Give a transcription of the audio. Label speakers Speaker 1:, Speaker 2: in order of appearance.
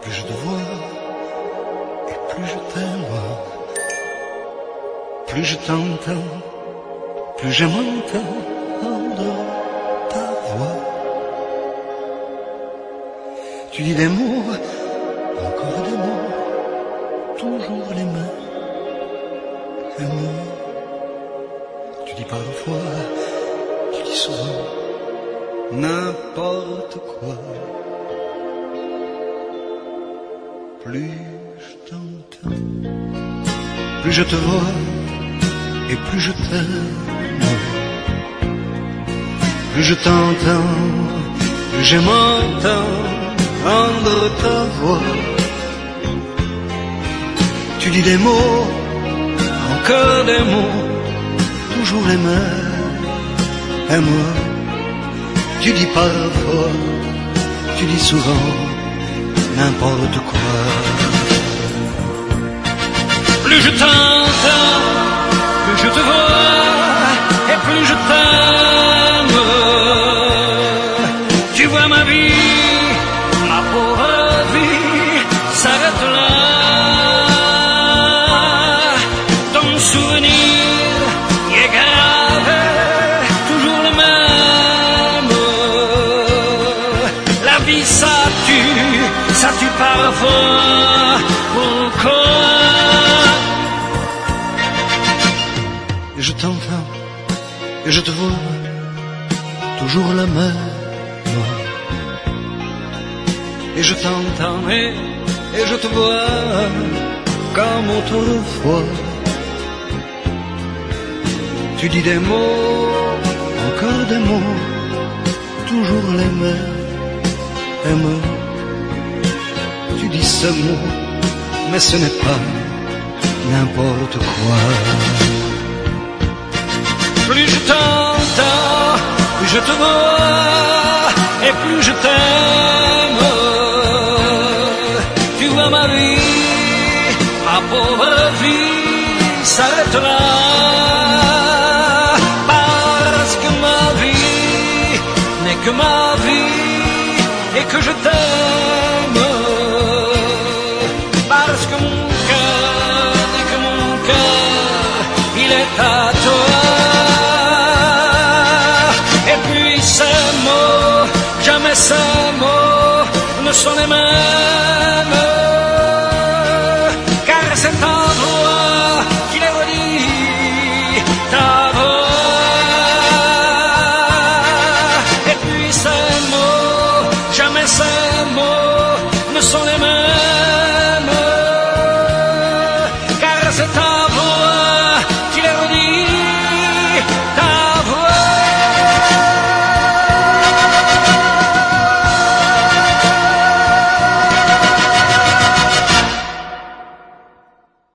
Speaker 1: plus je te vois, et plus je t'aime. Plus je t'entends, plus j'aime entendre ta voix. Tu dis des mots, encore des mots, toujours les mêmes. Tu dis parfois, tu dis souvent, n'importe quoi. Plus je t'entends, plus je te vois, et plus je t'aime. Plus je t'entends, plus j'aime entendre ta voix. Tu dis des mots, encore des mots, toujours les mêmes. Et moi, tu dis parfois, tu dis souvent, n'importe quoi. Plus je t'entends, plus je te vois, et plus je t'aime. Tu vois ma vie, ma pauvre vie, s'arrête là. Ton souvenir y est gravé, toujours le même. La vie ça tue parfois. Pourquoi? Et je t'entends, et je te vois, toujours la même. Et je t'entends, et je te vois, comme autrefois. Tu dis des mots, encore des mots, toujours les mêmes. Et moi, tu dis ce mot, mais ce n'est pas n'importe quoi. Plus je t'entends, plus je te vois, et plus je t'aime. Tu vois ma vie, ma pauvre vie, s'arrête là. Parce que ma vie n'est que ma vie, et que je t'aime. Parce que mon cœur n'est que mon cœur, il est à toi. Et puis ces mots, jamais ces mots ne sont les mêmes.